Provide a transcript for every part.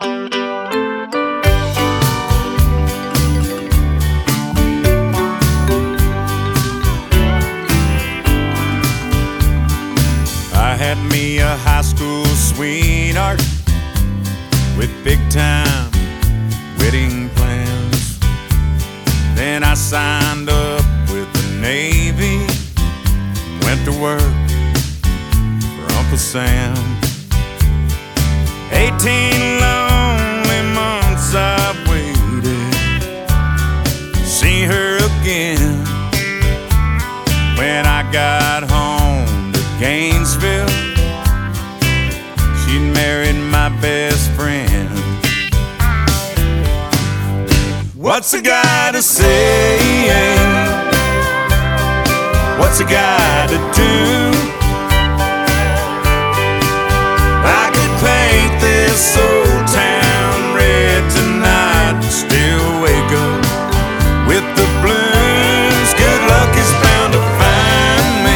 I had me a high school sweetheart with big-time wedding plans. Then I signed up with the Navy, went to work for Uncle Sam. 18 lonely months I've waited to see her again. When I got home to Gainesville, she'd married my best friend. What's a guy to say? What's a guy to do? I could paint this old town red tonight and still wake up with the blues. Good luck is bound to find me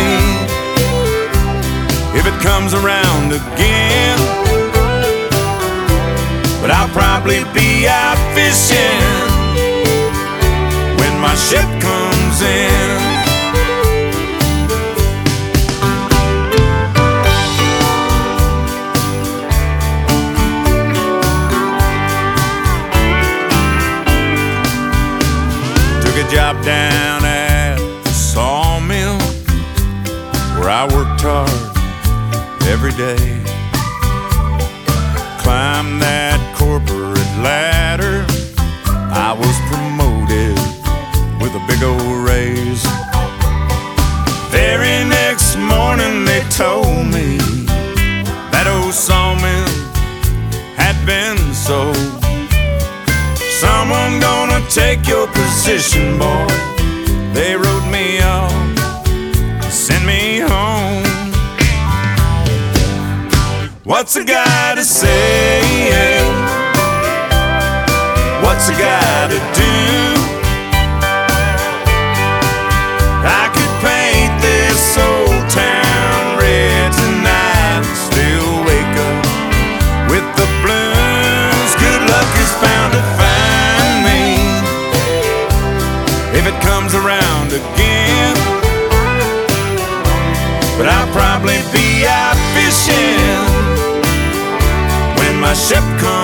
if it comes around again. But I'll probably be out fishing when my ship comes in. Took a job down at the sawmill where I worked hard every day. Climbed that corporate ladder, I was promoted with a big old raise. Very next morning they told me that old sawmill had been sold. Someone gonna take your position, boy. They wrote me off, sent me home. What's a guy to say? What's a guy to do? I could paint this old town red tonight and still wake up with the blues. Good luck is bound to find me if it comes around again. But I'll probably be out fishing when my ship comes